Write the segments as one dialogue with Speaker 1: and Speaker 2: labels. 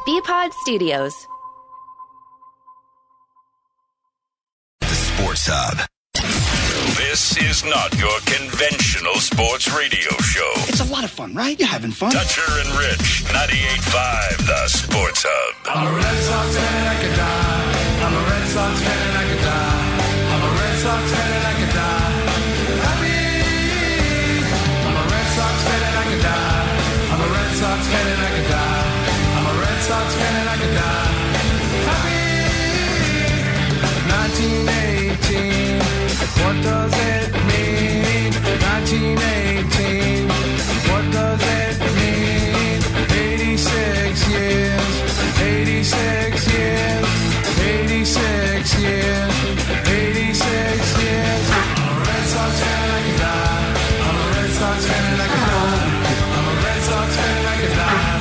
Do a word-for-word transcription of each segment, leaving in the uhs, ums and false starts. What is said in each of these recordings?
Speaker 1: B-Pod Studios.
Speaker 2: The Sports Hub.
Speaker 3: This is not your conventional sports radio show.
Speaker 4: It's a lot of fun, right? You're having fun.
Speaker 3: Dutcher and Rich, ninety-eight point five, The Sports Hub.
Speaker 5: I'm a Red Sox fan and I could die. I'm a Red Sox fan and I could die. I'm a Red Sox fan and I could die. Happy. I'm a Red Sox fan and I could die. I'm a Red Sox fan and I could die. I'm a Red Sox fan and I could die. Happy. nineteen eighteen. What does it mean? nineteen eighteen. What does it mean? eighty-six years. eighty-six years. eighty-six years. eighty-six years. I'm a Red Sox fan and I can die. I'm a Red Sox fan and I can die. I'm a Red Sox fan and I can die.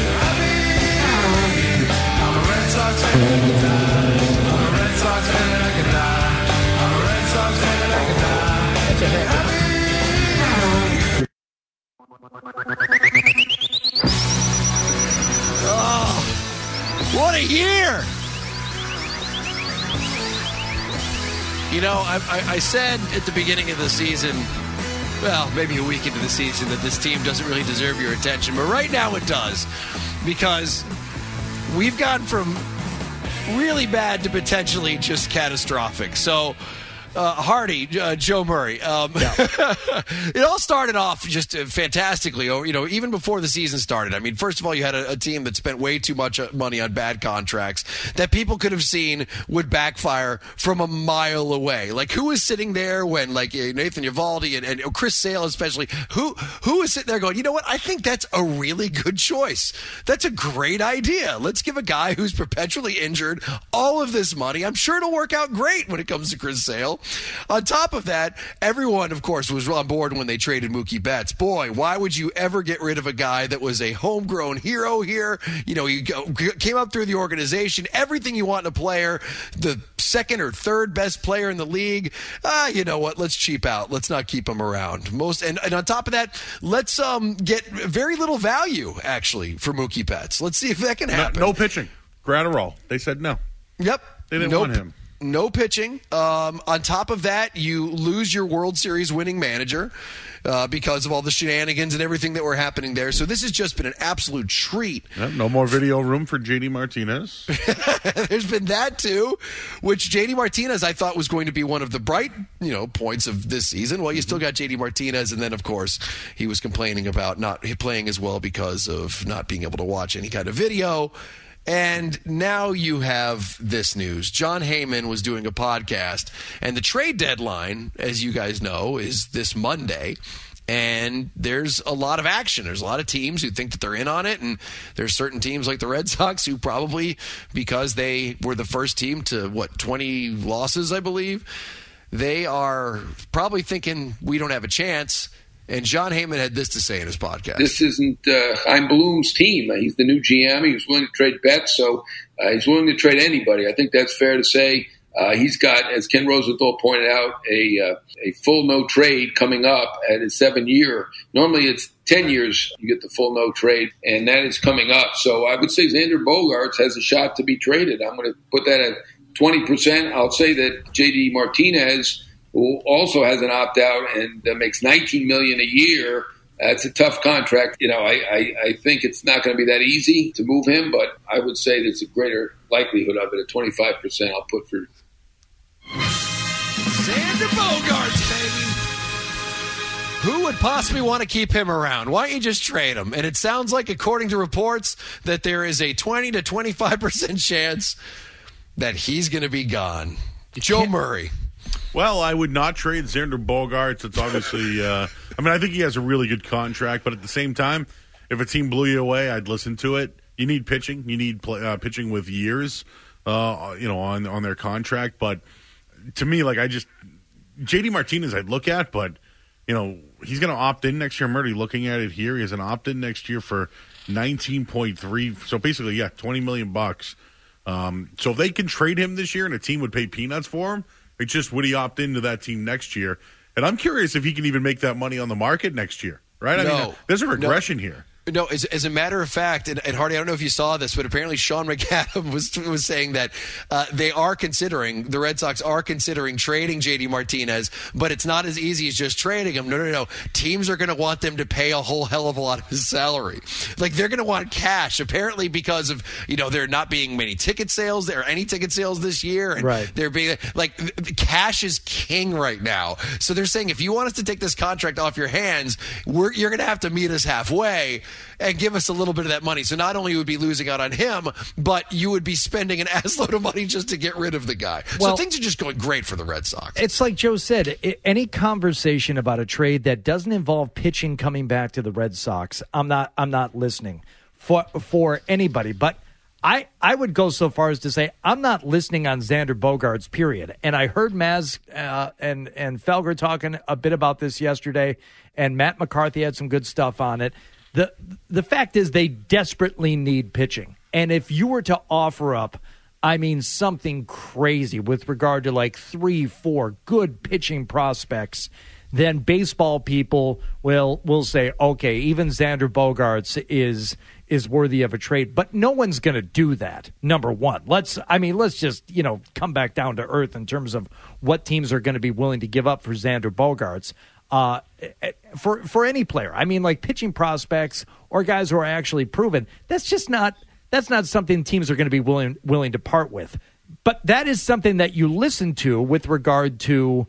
Speaker 5: Happy. I'm a Red Sox fan and I can die. I'm a Red Sox fan and I can die. I'm a Red Sox fan and I can die. That's a hit.
Speaker 6: Oh, what a year! You know, I, I, I said at the beginning of the season, well, maybe a week into the season, that this team doesn't really deserve your attention. But right now it does, because we've gone from really bad to potentially just catastrophic. So, uh, Hardy, uh, Joe Murray, um, yeah. It all started off just fantastically, you know, even before the season started. I mean, first of all, you had a, a team that spent way too much money on bad contracts that people could have seen would backfire from a mile away. Like, who was sitting there when, like, Nathan Eovaldi and, and Chris Sale especially, who who was sitting there going, you know what, I think that's a really good choice. That's a great idea. Let's give a guy who's perpetually injured all of this money. I'm sure it'll work out great when it comes to Chris Sale. On top of that, everyone, of course, was on board when they traded Mookie Betts. Boy, why would you ever get rid of a guy that was a homegrown hero here? You know, he came up through the organization, everything you want in a player, the second or third best player in the league. Ah, you know what? Let's cheap out. Let's not keep him around. Most and, and on top of that, let's um get very little value actually for Mookie Betts. Let's see if that can happen.
Speaker 7: No, no pitching. Gratterall. They said no.
Speaker 6: Yep.
Speaker 7: They didn't
Speaker 6: nope.
Speaker 7: want him.
Speaker 6: No pitching. Um, on top of that, you lose your World Series winning manager uh, because of all the shenanigans and everything that were happening there. So this has just been an absolute treat.
Speaker 7: Yep, no more video room for J D Martinez.
Speaker 6: There's been that too, which J D Martinez I thought was going to be one of the bright, you know, points of this season. Well, you still got J D Martinez, and then of course he was complaining about not playing as well because of not being able to watch any kind of video. And now you have this news. Jon Heyman was doing a podcast, and the trade deadline, as you guys know, is this Monday. And there's a lot of action. There's a lot of teams who think that they're in on it, and there's certain teams like the Red Sox who probably, because they were the first team to, what, twenty losses, I believe, they are probably thinking we don't have a chance. And Jon Heyman had this to say in his podcast.
Speaker 8: This isn't uh, Chaim Bloom's team. He's the new G M. He was willing to trade Betts, so uh, he's willing to trade anybody. I think that's fair to say. Uh, he's got, as Ken Rosenthal pointed out, a uh, a full no trade coming up at his seven year. Normally it's ten years you get the full no trade, and that is coming up. So I would say Xander Bogaerts has a shot to be traded. I'm going to put that at twenty percent. I'll say that J D Martinez, who also has an opt-out and uh, makes nineteen million dollars a year. That's a tough contract. You know, I, I, I think it's not going to be that easy to move him, but I would say there's a greater likelihood of it. At twenty-five percent, I'll put for
Speaker 6: Xander Bogaerts, baby. Who would possibly want to keep him around? Why don't you just trade him? And it sounds like, according to reports, that there is a twenty to twenty-five percent chance that he's going to be gone. Joe Murray.
Speaker 7: Well, I would not trade Xander Bogaerts. It's obviously, uh, I mean, I think he has a really good contract, but at the same time, if a team blew you away, I'd listen to it. You need pitching. You need play, uh, pitching with years, uh, you know, on on their contract. But to me, like, I just, J D Martinez I'd look at, but, you know, he's going to opt in next year. I'm already looking at it here. He has an opt-in next year for nineteen point three. So basically, yeah, twenty million bucks. Um, so if they can trade him this year and a team would pay peanuts for him, it's just, would he opt into that team next year? And I'm curious if he can even make that money on the market next year, right? I
Speaker 6: no,
Speaker 7: mean, there's a regression no. here.
Speaker 6: No, as, as a matter of fact, and, and Hardy, I don't know if you saw this, but apparently Sean McAdam was was saying that uh, they are considering, the Red Sox are considering trading J D Martinez, but it's not as easy as just trading him. No, no, no. Teams are going to want them to pay a whole hell of a lot of his salary. Like, they're going to want cash, apparently because of, you know, there not being many ticket sales, there are any ticket sales this year, and
Speaker 1: right.
Speaker 6: they're being, like, cash is king right now. So they're saying, if you want us to take this contract off your hands, we're, you're going to have to meet us halfway and give us a little bit of that money. So not only would be losing out on him, but you would be spending an assload of money just to get rid of the guy.
Speaker 1: Well,
Speaker 6: so things are just going great for the Red Sox.
Speaker 1: It's like Joe said, it, any conversation about a trade that doesn't involve pitching coming back to the Red Sox, I'm not I'm not listening for for anybody. But I, I would go so far as to say I'm not listening on Xander Bogaerts, period. And I heard Maz uh, and, and Felger talking a bit about this yesterday, and Matt McCarthy had some good stuff on it. The the fact is they desperately need pitching. And if you were to offer up, I mean, something crazy with regard to like three, four good pitching prospects, then baseball people will will say, okay, even Xander Bogaerts is is worthy of a trade. But no one's going to do that, number one. Let's, I mean, let's just, you know, come back down to earth in terms of what teams are going to be willing to give up for Xander Bogaerts. Uh, for for any player, I mean, like pitching prospects or guys who are actually proven, that's just not that's not something teams are going to be willing willing to part with. But that is something that you listen to with regard to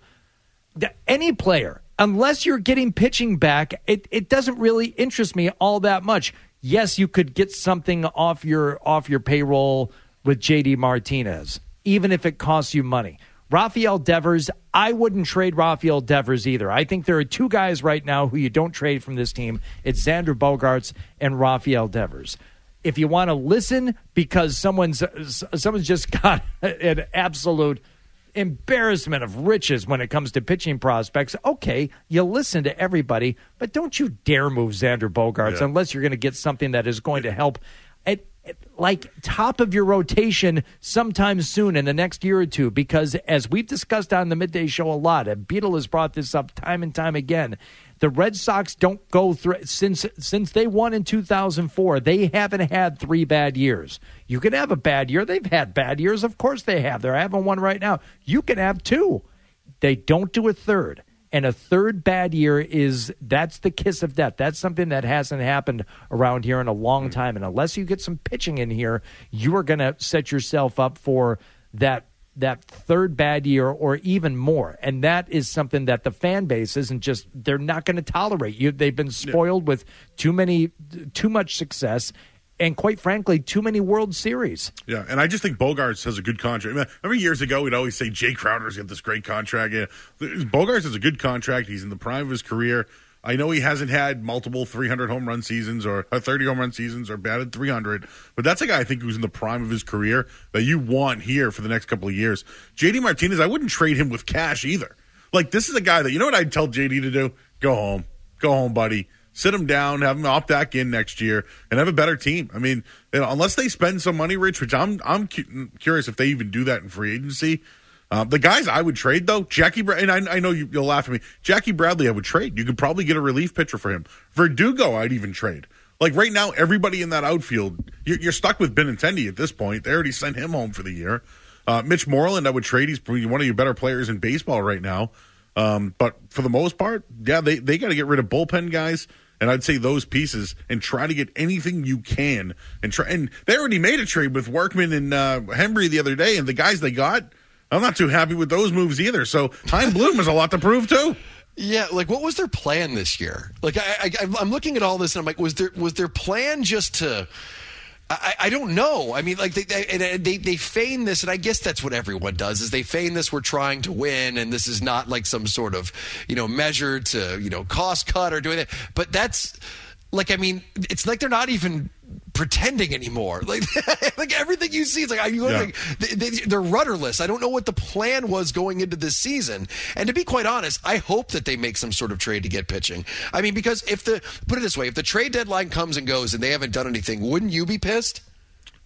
Speaker 1: any player. Unless you're getting pitching back, it, it doesn't really interest me all that much. Yes, you could get something off your off your payroll with J D Martinez, even if it costs you money. Rafael Devers, I wouldn't trade Rafael Devers either. I think there are two guys right now who you don't trade from this team. It's Xander Bogaerts and Rafael Devers. If you want to listen because someone's someone's just got an absolute embarrassment of riches when it comes to pitching prospects, okay, you listen to everybody, but don't you dare move Xander Bogaerts yeah. unless you're going to get something that is going to help at, at, like top of your rotation sometime soon in the next year or two, because as we've discussed on the Midday Show a lot, and Beetle has brought this up time and time again, the Red Sox don't go through since since they won in two thousand four. They haven't had three bad years. You can have a bad year. They've had bad years. Of course they have. They're having one right now. You can have two. They don't do a third. And a third bad year is that's the kiss of death. That's something that hasn't happened around here in a long time. And unless you get some pitching in here, you are going to set yourself up for that that third bad year or even more. And that is something that the fan base isn't just, they're not going to tolerate. You, they've been spoiled yeah. with too many, too much success and, quite frankly, too many World Series.
Speaker 7: Yeah, and I just think Bogaerts has a good contract. Remember years ago, we'd always say Jay Crowder's got this great contract. Yeah. Bogaerts has a good contract. He's in the prime of his career. I know he hasn't had multiple three hundred home run seasons or thirty home run seasons or batted three hundred, but that's a guy I think who's in the prime of his career that you want here for the next couple of years. J D Martinez, I wouldn't trade him with cash either. Like, this is a guy that, you know what I'd tell J D to do? Go home. Go home, buddy. Sit him down, have him opt back in next year, and have a better team. I mean, you know, unless they spend some money, Rich, which I'm I'm cu- curious if they even do that in free agency. Uh, the guys I would trade, though, Jackie, Bra- and I, I know you, you'll laugh at me, Jackie Bradley I would trade. You could probably get a relief pitcher for him. Verdugo I'd even trade. Like, right now, everybody in that outfield, you're, you're stuck with Benintendi at this point. They already sent him home for the year. Uh, Mitch Moreland I would trade. He's one of your better players in baseball right now. Um, but for the most part, yeah, they, they got to get rid of bullpen guys. And I'd say those pieces and try to get anything you can. And try. And they already made a trade with Workman and uh, Hembry the other day, and the guys they got, I'm not too happy with those moves either. So Hein Bloom has a lot to prove too.
Speaker 6: Yeah, like what was their plan this year? Like I, I, I'm looking at all this and I'm like, was there was their plan just to? I, I don't know. I mean, like they, they they they feign this, and I guess that's what everyone does. Is they feign this? We're trying to win, and this is not like some sort of you know measure to you know cost cut or doing that. But that's like, I mean, it's like they're not even pretending anymore. Like, like everything you see is like, you yeah. like they, they, they're rudderless. I don't know what the plan was going into this season. And to be quite honest, I hope that they make some sort of trade to get pitching. I mean, because if the put it this way, if the trade deadline comes and goes and they haven't done anything, wouldn't you be pissed?
Speaker 7: Yeah.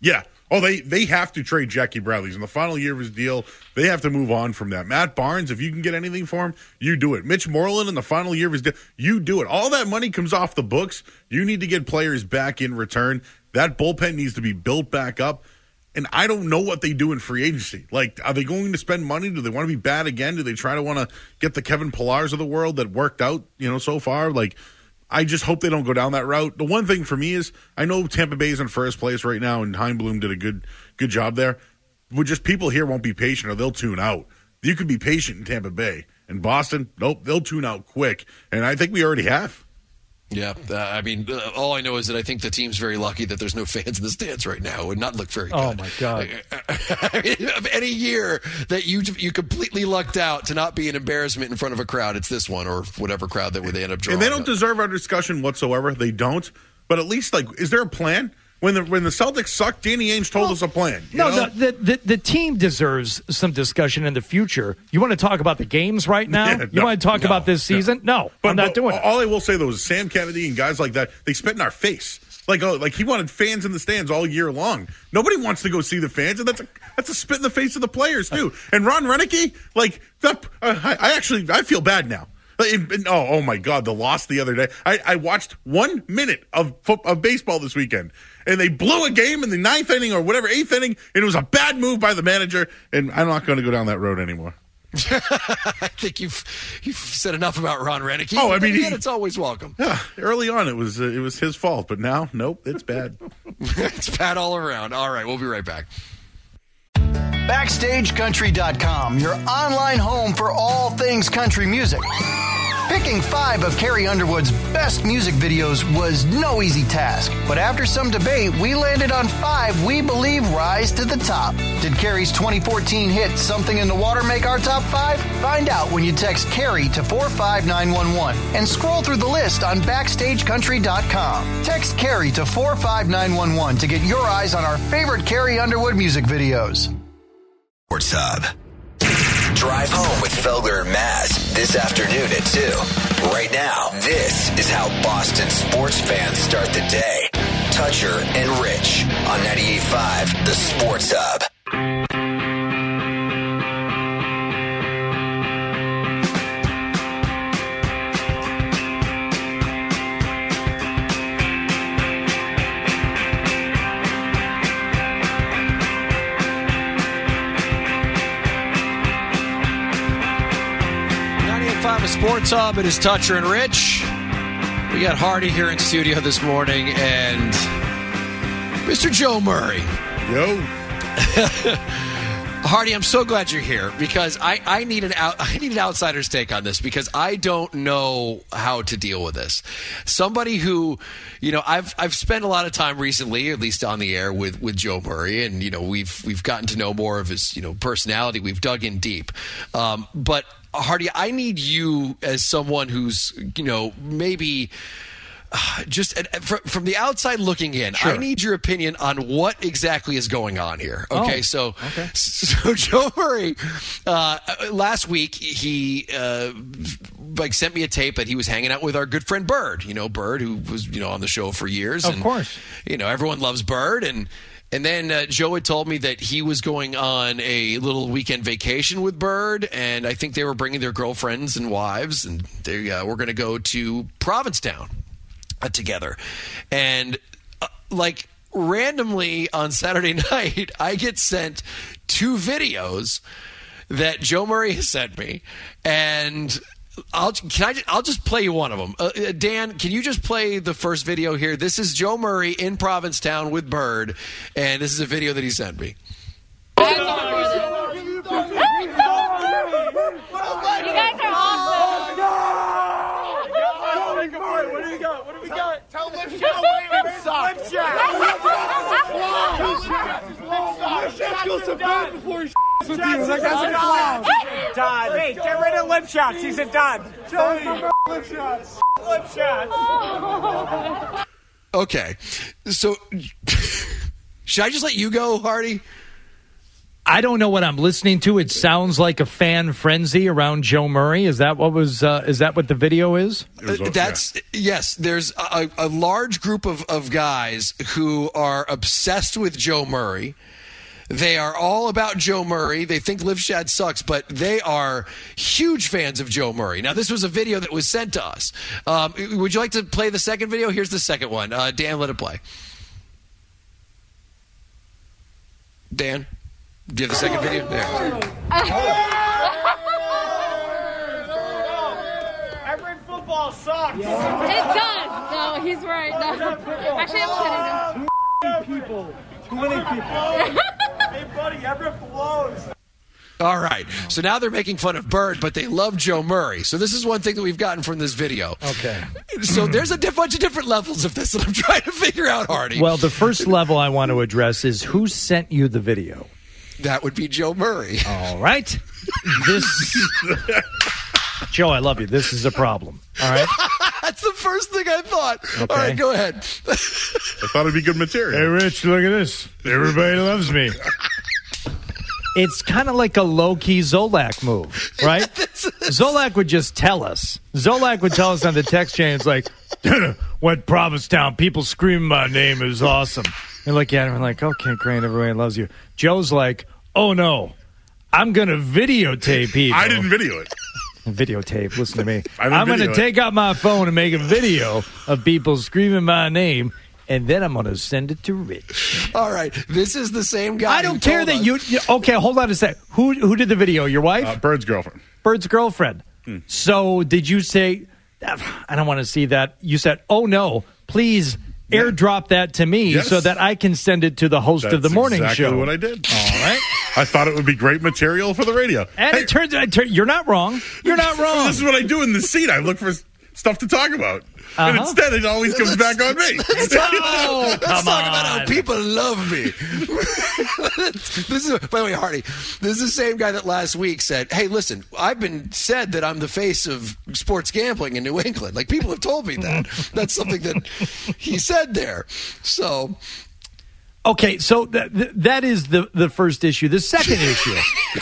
Speaker 7: Oh, they, they have to trade Jackie Bradley. He's in the final year of his deal. They have to move on from that. Matt Barnes, if you can get anything for him, you do it. Mitch Moreland in the final year of his deal, you do it. All that money comes off the books. You need to get players back in return. That bullpen needs to be built back up. And I don't know what they do in free agency. Like, are they going to spend money? Do they want to be bad again? Do they try to want to get the Kevin Pillars of the world that worked out, you know, so far? Like, I just hope they don't go down that route. The one thing for me is I know Tampa Bay is in first place right now, and Heimblum did a good good job there. But just people here won't be patient or they'll tune out. You could be patient in Tampa Bay. In Boston, nope, they'll tune out quick. And I think we already have.
Speaker 6: Yeah, uh, I mean, uh, all I know is that I think the team's very lucky that there's no fans in the stands right now. It would not look very good.
Speaker 1: Oh, my God.
Speaker 6: I mean, of any year that you you completely lucked out to not be an embarrassment in front of a crowd, it's this one or whatever crowd that would they end up drawing.
Speaker 7: And they don't
Speaker 6: up.
Speaker 7: deserve our discussion whatsoever. They don't. But at least, like, is there a plan? When the when the Celtics sucked, Danny Ainge told
Speaker 1: well,
Speaker 7: us a plan. You
Speaker 1: no,
Speaker 7: know?
Speaker 1: the, the the team deserves some discussion in the future. You want to talk about the games right now?
Speaker 7: Yeah,
Speaker 1: you
Speaker 7: no,
Speaker 1: want to talk
Speaker 6: no,
Speaker 1: about this season? No, no
Speaker 7: but,
Speaker 1: I'm not
Speaker 7: but
Speaker 1: doing it.
Speaker 7: All I will say, though, is Sam Kennedy and guys like that, they spit in our face. Like, oh, like he wanted fans in the stands all year long. Nobody wants to go see the fans, and that's a that's a spit in the face of the players too. And Ron Renicky, like, that, uh, I, I actually I feel bad now. And, and, oh, oh my God, the loss the other day. I, I watched one minute of of baseball this weekend, and they blew a game in the ninth inning or whatever, eighth inning, and it was a bad move by the manager, and I'm not going to go down that road anymore.
Speaker 6: I think you've you've said enough about Ron Renicky.
Speaker 7: Oh, I mean,
Speaker 6: again,
Speaker 7: he,
Speaker 6: it's always welcome.
Speaker 7: Yeah, early on, it was uh, it was his fault, but now, nope, it's bad.
Speaker 6: It's bad all around. All right, we'll be right back.
Speaker 9: Backstage Country dot com, your online home for all things country music. Picking five of Carrie Underwood's best music videos was no easy task, but after some debate, we landed on five we believe rise to the top. Did Carrie's twenty fourteen hit Something in the Water make our top five? Find out when you text Carrie to four five nine one one and scroll through the list on Backstage Country dot com. Text Carrie to four five nine one one to get your eyes on our favorite Carrie Underwood music videos.
Speaker 2: Sports Hub. Drive home with Felger and Maz this afternoon at two. Right now, this is how Boston sports fans start the day. Toucher and Rich on ninety-eight point five, the Sports Hub.
Speaker 6: The Sports Hub. It is Toucher and Rich. We got Hardy here in studio this morning and Mister Joe Murray.
Speaker 7: Yo.
Speaker 6: Hardy, I'm so glad you're here because I, I need an out, I need an outsider's take on this because I don't know how to deal with this. Somebody who, you know, I've I've spent a lot of time recently, at least on the air, with, with Joe Murray, and you know we've we've gotten to know more of his you know personality. We've dug in deep, um, but Hardy, I need you as someone who's you know maybe. Just from the outside looking in, sure. I need your opinion on what exactly is going on here. Okay, oh, so
Speaker 1: okay.
Speaker 6: so Joe Murray, uh, last week he uh, like sent me a tape that he was hanging out with our good friend Bird. You know, Bird, who was you know on the show for years.
Speaker 1: Of
Speaker 6: and,
Speaker 1: course,
Speaker 6: you know everyone loves Bird, and and then uh, Joe had told me that he was going on a little weekend vacation with Bird, and I think they were bringing their girlfriends and wives, and they uh, were going to go to Provincetown together. And uh, like randomly on Saturday night, I get sent two videos that Joe Murray has sent me, and I'll can I I'll just play you one of them. Uh, Dan, can you just play the first video here? This is Joe Murray in Provincetown with Bird, and this is a video that he sent me.
Speaker 10: You guys are awesome.
Speaker 5: What do we got? What do we got? Tell lip shot. Lip shot. Lip shot. Lip some food before he s***s with you. That guy's a clown. Done. Hey, get rid of lip shots. He's a done. Joey. Lip shots. Lip shots.
Speaker 6: Okay. So, should I just let you go, Hardy?
Speaker 1: I don't know what I'm listening to. It sounds like a fan frenzy around Joe Murray. Is that what was? Uh, is that what the video is?
Speaker 6: Uh, that's yes. There's a, a large group of, of guys who are obsessed with Joe Murray. They are all about Joe Murray. They think Liv Shad sucks, but they are huge fans of Joe Murray. Now, this was a video that was sent to us. Um, would you like to play the second video? Here's the second one. Uh, Dan, let it play. Dan, do you have the second video? There.
Speaker 10: Every football sucks.
Speaker 11: It does. No, he's right. No. Actually, I'm kidding.
Speaker 10: Too many people. Too many people. Hey, buddy, everyone blows.
Speaker 6: All right. So now they're making fun of Bird, but they love Joe Murray. So this is one thing that we've gotten from this video.
Speaker 1: Okay.
Speaker 6: So there's a diff- bunch of different levels of this that I'm trying to figure out, Hardy.
Speaker 1: Well, the first level I want to address is who sent you the video?
Speaker 6: That would be Joe Murray.
Speaker 1: All right. This, Joe, I love you. This is a problem. All right.
Speaker 6: That's the first thing I thought.
Speaker 1: Okay.
Speaker 6: All right, go ahead.
Speaker 7: I thought it'd be good material.
Speaker 1: Hey, Rich, look at this. Everybody loves me. It's kind of like a low-key Zolak move, right? Zolak would just tell us. Zolak would tell us on the text chain, it's like, went Provincetown, people screaming my name is awesome. And look at him and like, okay, great, everybody loves you. Joe's like, oh, no, I'm going to videotape people.
Speaker 7: I didn't video it.
Speaker 1: Videotape, listen to me.
Speaker 7: I didn't
Speaker 1: I'm going to
Speaker 7: video it.
Speaker 1: take out my phone and make a video of people screaming my name, and then I'm going to send it to Rich.
Speaker 6: All right, this is the same guy.
Speaker 1: I don't care that you, you. Okay, hold on a sec. Who who did the video? Your wife?
Speaker 7: Uh, Bird's girlfriend.
Speaker 1: Bird's girlfriend. Hmm. So did you say? I don't want to see that. You said, "Oh no, please yeah. airdrop that to me
Speaker 7: yes.
Speaker 1: so that I can send it to the host
Speaker 7: That's
Speaker 1: of the morning
Speaker 7: exactly
Speaker 1: show."
Speaker 7: What I did.
Speaker 1: All right.
Speaker 7: I thought it would be great material for the radio.
Speaker 1: And
Speaker 7: hey,
Speaker 1: it turns out you're not wrong. You're not wrong.
Speaker 7: This is what I do in the seat. I look for stuff to talk about. Uh-huh. And instead, it always comes
Speaker 6: let's,
Speaker 7: back on me.
Speaker 6: Let's talk, oh, let's
Speaker 1: come
Speaker 6: talk
Speaker 1: on.
Speaker 6: about how people love me. This is, by the way, Hardy, this is the same guy that last week said, hey, listen, I've been said that I'm the face of sports gambling in New England. Like, people have told me that. That's something that he said there. So...
Speaker 1: Okay, so th- th- that is the, the first issue. The second issue,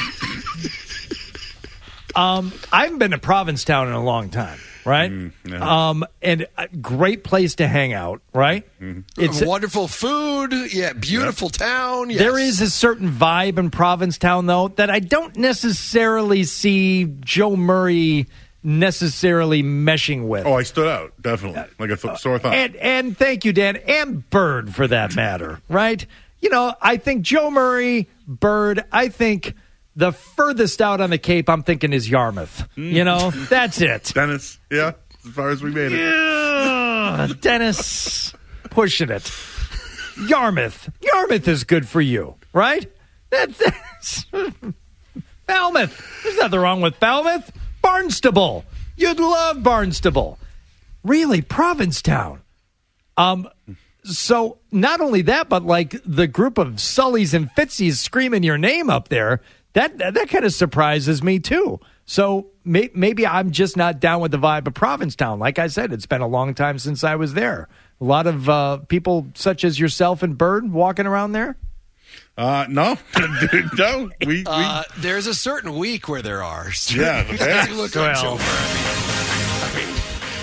Speaker 1: um, I haven't been to Provincetown in a long time, right?
Speaker 7: Mm, no.
Speaker 1: Um, and a great place to hang out, right?
Speaker 7: Mm-hmm.
Speaker 6: It's wonderful food, yeah, beautiful yep. town. Yes.
Speaker 1: There is a certain vibe in Provincetown, though, that I don't necessarily see Joe Murray necessarily meshing with.
Speaker 7: Oh, I stood out, definitely, like a th- sore thumb.
Speaker 1: And, and thank you, Dan, and Bird, for that matter, right? You know, I think Joe Murray, Bird, I think the furthest out on the Cape, I'm thinking is Yarmouth. Mm. You know, that's it.
Speaker 7: Dennis, yeah, as far as we made it.
Speaker 1: Yeah, Dennis, pushing it. Yarmouth. Yarmouth is good for you, right? That's, that's Falmouth. There's nothing wrong with Falmouth. Barnstable. You'd love Barnstable. Really, Provincetown. Um, so not only that, but like the group of Sullys and Fitzies screaming your name up there, that that, that kind of surprises me too. So may, maybe I'm just not down with the vibe of Provincetown. Like I said, it's been a long time since I was there. A lot of uh, people such as yourself and Bird walking around there.
Speaker 7: Uh, no, no. We, we
Speaker 6: uh, there's a certain week where there are.
Speaker 7: Yeah, the
Speaker 6: you look
Speaker 1: well.
Speaker 6: like Joe Murray. I mean,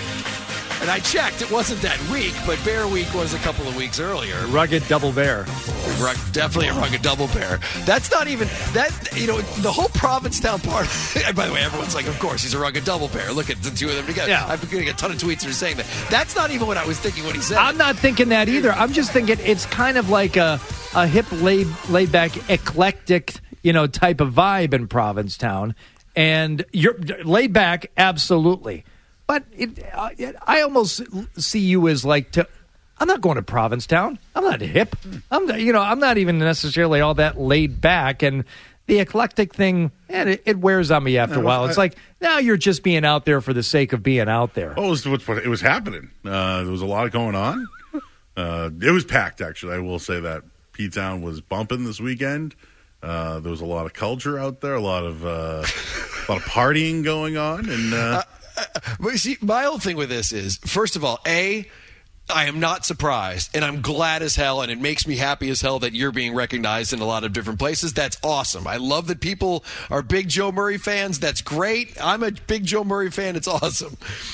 Speaker 6: and I checked; it wasn't that week, but Bear Week was a couple of weeks earlier.
Speaker 1: Rugged double bear,
Speaker 6: Rug, definitely a rugged double bear. That's not even that. You know, the whole Provincetown part. And by the way, everyone's like, "Of course, he's a rugged double bear." Look at the two of them together.
Speaker 1: Yeah.
Speaker 6: I'm getting a ton of tweets that are saying that. That's not even what I was thinking when he said.
Speaker 1: I'm
Speaker 6: it.
Speaker 1: not thinking that either. I'm just thinking it's kind of like a. A hip, laid, laid back, eclectic, you know, type of vibe in Provincetown, and you're laid back, absolutely. But it, uh, it, I almost see you as like to. I'm not going to Provincetown. I'm not hip. I'm, not, you know, I'm not even necessarily all that laid back, and the eclectic thing, and it, it wears on me after a while. It's like now you're just being out there for the sake of being out there.
Speaker 7: Oh, it was, it was happening. Uh, there was a lot going on. Uh, it was packed, actually. I will say that. P-Town was bumping this weekend. Uh, there was a lot of culture out there, a lot of uh, a lot of partying going on, and uh,
Speaker 6: uh, uh, but see, my whole thing with this is, first of all, a I am not surprised, and I'm glad as hell, and it makes me happy as hell that you're being recognized in a lot of different places. That's awesome. I love that people are big Joe Murray fans. That's great. I'm a big Joe Murray fan. It's awesome.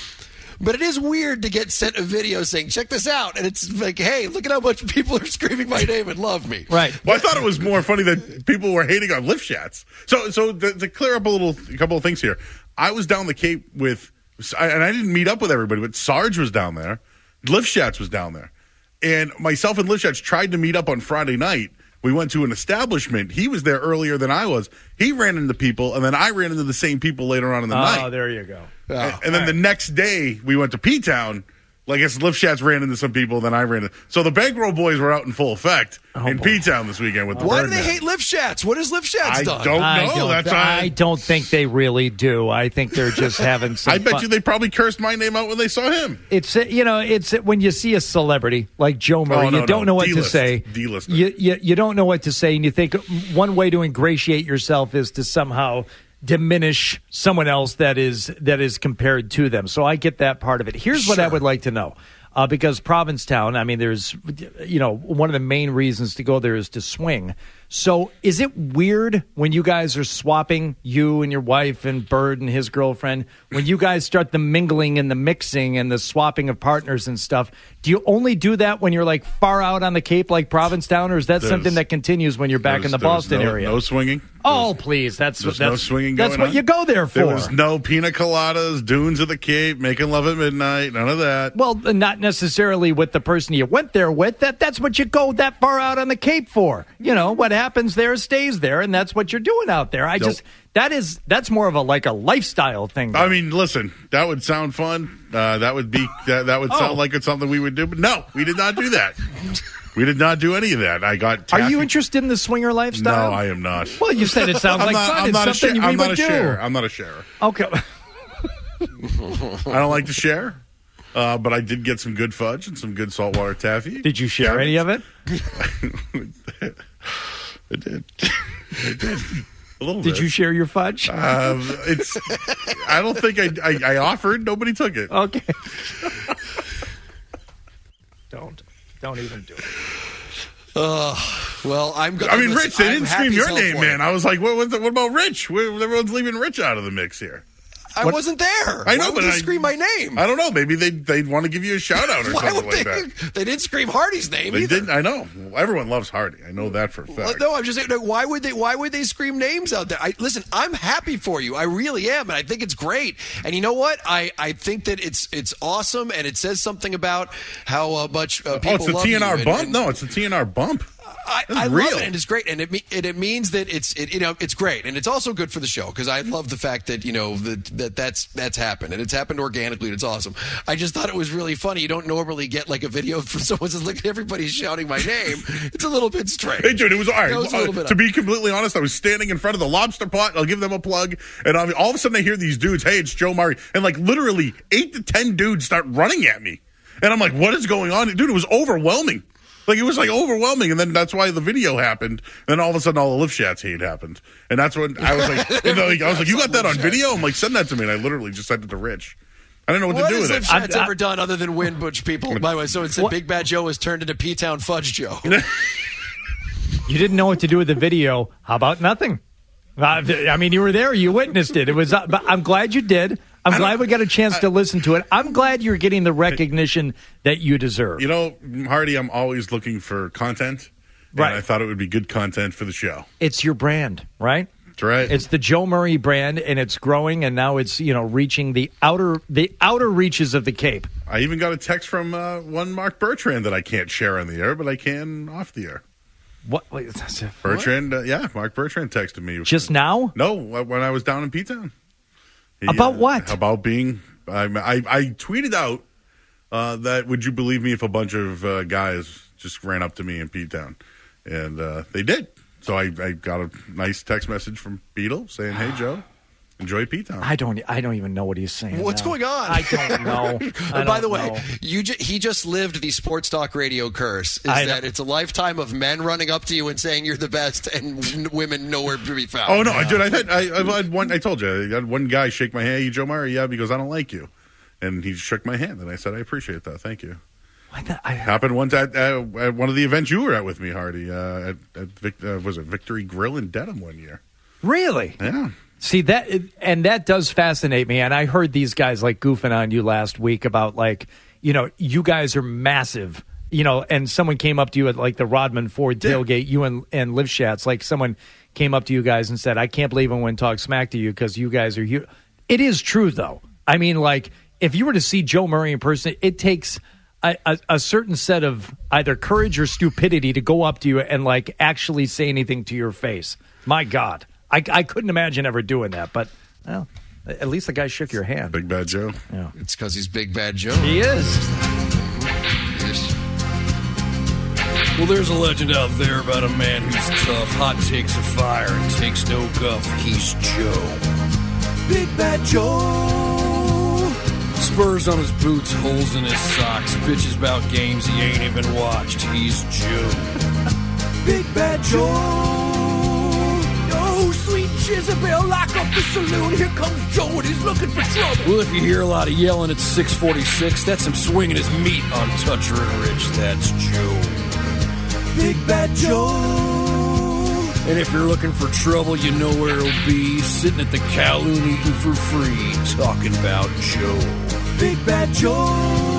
Speaker 6: But it is weird to get sent a video saying, check this out. And it's like, hey, look at how much people are screaming my name and love me.
Speaker 1: Right.
Speaker 7: Well, I thought it was more funny that people were hating on lift shots. So so to, to clear up a little, a couple of things here. I was down the Cape with, and I didn't meet up with everybody, but Sarge was down there. Lift Shots was down there. And myself and Lift Shots tried to meet up on Friday night. We went to an establishment. He was there earlier than I was. He ran into people, and then I ran into the same people later on in the
Speaker 1: oh,
Speaker 7: night.
Speaker 1: Oh, there you go.
Speaker 7: Oh, and, and then right. the next day, we went to P-Town. Like, I guess Lift Shots ran into some people, then I ran into... So the Bankroll Boys were out in full effect oh, in boy. P-Town this weekend with the
Speaker 6: Why
Speaker 7: Birdman.
Speaker 6: do they hate Lift Shots? What has Lift Shots
Speaker 7: I
Speaker 6: done?
Speaker 7: Don't know.
Speaker 1: I don't,
Speaker 7: That's
Speaker 1: I,
Speaker 7: I
Speaker 1: don't think they really do. I think they're just having some
Speaker 7: I bet
Speaker 1: fun.
Speaker 7: you they probably cursed my name out when they saw him.
Speaker 1: It's, you know, it's when you see a celebrity like Joe Murray,
Speaker 7: oh, no,
Speaker 1: you don't
Speaker 7: no.
Speaker 1: know what
Speaker 7: D-list.
Speaker 1: to say.
Speaker 7: D-list.
Speaker 1: You, you, you don't know what to say, and you think one way to ingratiate yourself is to somehow diminish someone else that is that is compared to them. So I get that part of it. Here's
Speaker 6: sure.
Speaker 1: what I would like to know. Uh, because Provincetown, I mean, there's, you know, one of the main reasons to go there is to swing. So is it weird when you guys are swapping, you and your wife and Bird and his girlfriend, when you guys start the mingling and the mixing and the swapping of partners and stuff, do you only do that when you're like far out on the Cape like Provincetown, or is that
Speaker 7: There's,
Speaker 1: something that continues when you're back in the Boston
Speaker 7: no,
Speaker 1: area?
Speaker 7: No swinging.
Speaker 1: Oh, please. That's,
Speaker 7: There's
Speaker 1: that's,
Speaker 7: no swinging
Speaker 1: that's
Speaker 7: going
Speaker 1: what
Speaker 7: on.
Speaker 1: you go there for.
Speaker 7: There was no pina coladas, dunes of the Cape, making love at midnight, none of that.
Speaker 1: Well, not necessarily with the person you went there with. That That's what you go that far out on the Cape for. You know, what happens there stays there, and that's what you're doing out there. I
Speaker 7: Nope.
Speaker 1: just, that is, that's more of a, like a lifestyle thing. Though.
Speaker 7: I mean, listen, that would sound fun. Uh, that would be, that, that would sound
Speaker 1: Oh.
Speaker 7: like it's something we would do. But no, we did not do that. We did not do any of that. I got taffy.
Speaker 1: Are you interested in the swinger lifestyle?
Speaker 7: No, I am not.
Speaker 1: Well, you said it sounds
Speaker 7: I'm
Speaker 1: like
Speaker 7: not,
Speaker 1: fun.
Speaker 7: I'm
Speaker 1: It's
Speaker 7: not a
Speaker 1: something
Speaker 7: share.
Speaker 1: we
Speaker 7: I'm not
Speaker 1: would
Speaker 7: a
Speaker 1: do.
Speaker 7: sharer. I'm not a sharer.
Speaker 1: Okay.
Speaker 7: I don't like to share, uh, but I did get some good fudge and some good saltwater taffy.
Speaker 1: Did you share any of it?
Speaker 7: I did. I did. A little
Speaker 1: Did
Speaker 7: bit.
Speaker 1: you share your fudge?
Speaker 7: Um, it's. I don't think I, I. I offered. Nobody took it.
Speaker 1: Okay. don't. Don't even do it.
Speaker 6: Uh, well, I'm going
Speaker 7: I mean, Rich, they didn't scream your name, man. I was like, what, what, what about Rich? What, everyone's leaving Rich out of the mix here.
Speaker 6: I
Speaker 1: What?
Speaker 6: wasn't there.
Speaker 7: I know,
Speaker 6: Why would
Speaker 7: but
Speaker 6: they
Speaker 7: I-
Speaker 6: scream my name?
Speaker 7: I don't know. Maybe they they'd want to give you a shout out or
Speaker 6: Why
Speaker 7: something
Speaker 6: would
Speaker 7: like
Speaker 6: they?
Speaker 7: that.
Speaker 6: They didn't scream Hardy's name
Speaker 7: They
Speaker 6: either.
Speaker 7: didn't. I know. Everyone loves Hardy. I know that for a
Speaker 6: Well,
Speaker 7: fact.
Speaker 6: no, I'm just saying. no, Why would they? Why would they scream names out there? I, listen, I'm happy for you. I really am, and I think it's great. And you know what? I, I think that it's it's awesome, and it says something about how uh, much uh, people
Speaker 7: Oh, it's the
Speaker 6: love
Speaker 7: T N R
Speaker 6: you.
Speaker 7: bump.
Speaker 6: And,
Speaker 7: No, it's the T N R bump.
Speaker 6: I,
Speaker 7: That's
Speaker 6: I
Speaker 7: real.
Speaker 6: love it, and it's great, and it me- and it means that it's it, you know it's great, and it's also good for the show because I love the fact that you know that, that that's that's happened, and it's happened organically, and it's awesome. I just thought it was really funny. You don't normally get like a video from someone says, "Look, everybody's shouting my name." It's a little bit strange.
Speaker 7: Hey, dude, it was all right.
Speaker 6: It was a little
Speaker 7: Uh,
Speaker 6: bit
Speaker 7: to
Speaker 6: up.
Speaker 7: be completely honest, I was standing in front of the Lobster Pot. I'll give them a plug. And I mean, all of a sudden I hear these dudes, hey, it's Joe Murray. And like literally eight to ten dudes start running at me. And I'm like, what is going on? Dude, it was overwhelming. Like, it was like overwhelming. And then that's why the video happened. And then all of a sudden all the lift shots hate happened. And that's when I was like, and like I was like, you got that on video? I'm like, send that to me. And I literally just sent it to Rich. I didn't know what,
Speaker 6: What
Speaker 7: to do
Speaker 6: has
Speaker 7: with
Speaker 6: Liv
Speaker 7: it.
Speaker 6: Shots
Speaker 1: I'm-
Speaker 6: ever done other than win Butch people? By the way, so it said
Speaker 1: What?
Speaker 6: Big Bad Joe has turned into P-Town Fudge Joe.
Speaker 1: You didn't know what to do with the video. How about nothing? Uh, I mean, you were there. You witnessed it. It was. Uh, but I'm glad you did. I'm glad we got a chance to listen to it. I'm glad you're getting the recognition that you deserve.
Speaker 7: You know, Hardy, I'm always looking for content. And
Speaker 1: Right.
Speaker 7: I thought it would be good content for the show.
Speaker 1: It's your brand, right?
Speaker 7: That's right.
Speaker 1: It's the Joe Murray brand, and it's growing, and now it's you know reaching the outer the outer reaches of the Cape.
Speaker 7: I even got a text from uh, one Mark Bertrand that I can't share on the air, but I can off the air.
Speaker 1: What? Wait, that's a-
Speaker 7: Bertrand, uh, yeah, Mark Bertrand texted me.
Speaker 1: Just now?
Speaker 7: No, when I was down in P-Town. He,
Speaker 1: About
Speaker 7: uh,
Speaker 1: what?
Speaker 7: About being, I, I, I tweeted out uh, that, would you believe me if a bunch of uh, guys just ran up to me in P-Town? And uh, they did. So I, I got a nice text message from Beetle saying, hey, Joe, enjoy P-Town.
Speaker 1: I don't. I don't even know what he's saying.
Speaker 6: What's
Speaker 1: now.
Speaker 6: going on?
Speaker 1: I don't know. I
Speaker 6: By
Speaker 1: don't
Speaker 6: the way,
Speaker 1: know.
Speaker 6: you ju- he just lived the sports talk radio curse. Is
Speaker 1: I know.
Speaker 6: that it's a lifetime of men running up to you and saying you're the best, and n- women nowhere to be found.
Speaker 7: Oh, no, I did. I had, I, I had one, I told you, I had one guy shake my hand. Hey, you Joe Murray? Yeah, because I don't like you. And he shook my hand, and I said, I appreciate that. Thank you.
Speaker 1: I,
Speaker 7: Happened one time at, at one of the events you were at with me, Hardy. Uh, at, at Vic, uh, was it Victory Grill in Dedham one year?
Speaker 1: Really?
Speaker 7: Yeah.
Speaker 1: See that, and that does fascinate me. And I heard these guys like goofing on you last week about like, you know, you guys are massive, you know, and someone came up to you at like the Rodman Ford tailgate, you and, and Liv Schatz, like someone came up to you guys and said, I can't believe I went talk smack to you because you guys are huge. It is true, though. I mean, like, if you were to see Joe Murray in person, it takes a, a, a certain set of either courage or stupidity to go up to you and, like, actually say anything to your face. My God. I, I couldn't imagine ever doing that, but, well, at least the guy shook your hand.
Speaker 7: Big Bad Joe.
Speaker 1: Yeah.
Speaker 6: It's because he's Big Bad Joe.
Speaker 1: He is.
Speaker 12: Well, there's a legend out there about a man who's tough, hot takes of fire, and takes no guff. He's Joe. Big Bad Joe. Spurs on his boots, holes in his socks, bitches about games he ain't even watched. He's Joe. Big Bad Joe. Oh, sweet Jezebel, lock up the saloon. Here comes Joe and he's looking for trouble. Well, if you hear a lot of yelling at six forty-six, that's him swinging his meat on Toucher and Rich. That's Joe. Big Bad Joe. And if you're looking for trouble, you know where he'll be. Sitting at the Kowloon eating for free. Talking about Joe. Big Bad Joe.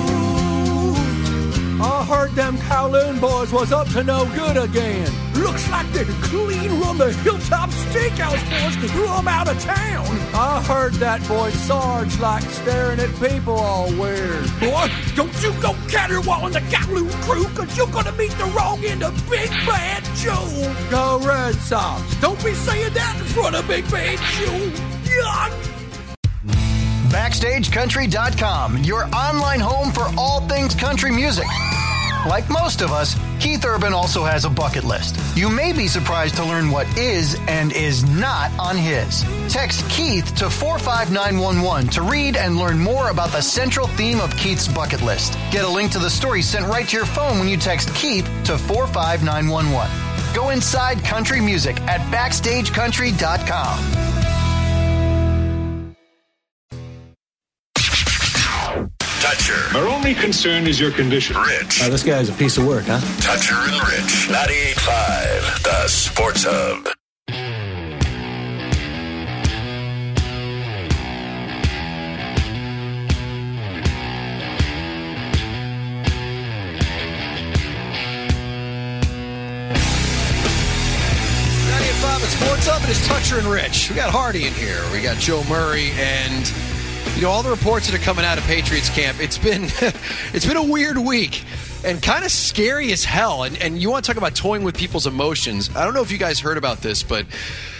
Speaker 12: I heard them Kowloon boys was up to no good again. Looks like they'd clean run the Hilltop Steakhouse boys threw them out of town. I heard that boy Sarge like staring at people all weird. Boy, don't you go caterwauling the Kowloon crew, cause you're gonna meet the wrong end of Big Bad Joe. Go Red Sox. Don't be saying that in front of Big Bad Joe. Yuck.
Speaker 9: Backstage Country dot com, your online home for all things country music. Like most of us, Keith Urban also has a bucket list. You may be surprised to learn what is and is not on his. Text Keith to four five nine one one to read and learn more about the central theme of Keith's bucket list. Get a link to the story sent right to your phone when you text Keith to four five nine one one. Go inside country music at Backstage Country dot com.
Speaker 3: Toucher.
Speaker 13: Our only concern is your condition.
Speaker 3: Rich.
Speaker 14: Uh, this guy's a piece of work, huh?
Speaker 3: Toucher and Rich. ninety-eight point five, the Sports Hub.
Speaker 6: ninety-eight point five at Sports Hub, it is Toucher and Rich. We got Hardy in here. We got Joe Murray, and you know all the reports that are coming out of Patriots camp. It's been it's been a weird week and kind of scary as hell. And and you want to talk about toying with people's emotions? I don't know if you guys heard about this, but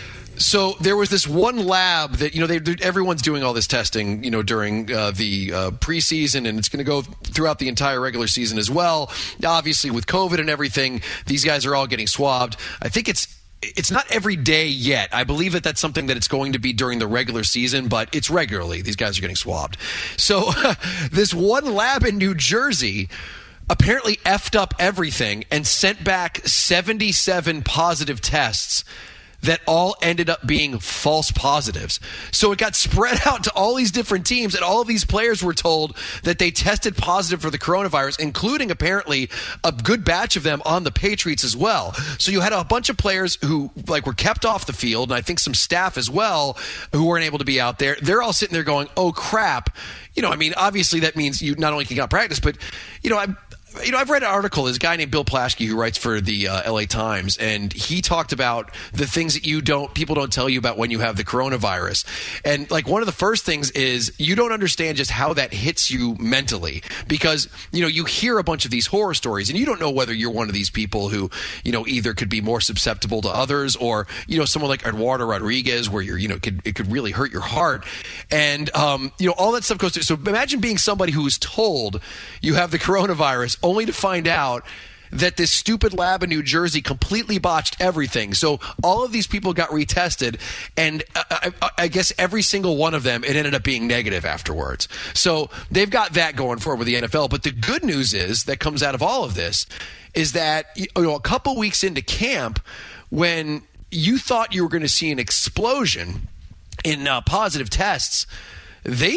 Speaker 6: so there was this one lab that you know they everyone's doing all this testing you know during uh, the uh, preseason, and it's going to go throughout the entire regular season as well. Obviously, with COVID and everything, these guys are all getting swabbed. I think it's. It's not every day yet. I believe that that's something that it's going to be during the regular season, but it's regularly. These guys are getting swabbed. So this one lab in New Jersey apparently effed up everything and sent back seventy-seven positive tests that all ended up being false positives. So it got spread out to all these different teams, and all of these players were told that they tested positive for the coronavirus, including apparently a good batch of them on the Patriots as well. So you had a bunch of players who like were kept off the field, and I think some staff as well who weren't able to be out there. They're all sitting there going, oh crap. You know, I mean, obviously that means you not only can not practice, but, you know, I You know, I've read an article. There's a guy named Bill Plaschke who writes for the uh, L A Times, and he talked about the things that you don't, people don't tell you about when you have the coronavirus. And like one of the first things is you don't understand just how that hits you mentally, because you know you hear a bunch of these horror stories, and you don't know whether you're one of these people who you know either could be more susceptible to others, or you know someone like Eduardo Rodriguez, where you're you know it could, it could really hurt your heart, and um, you know all that stuff goes through. So imagine being somebody who is told you have the coronavirus, only to find out that this stupid lab in New Jersey completely botched everything. So all of these people got retested, and I, I, I guess every single one of them, it ended up being negative afterwards. So they've got that going forward with the N F L. But the good news is that comes out of all of this is that you know, a couple weeks into camp, when you thought you were going to see an explosion in uh, positive tests, they've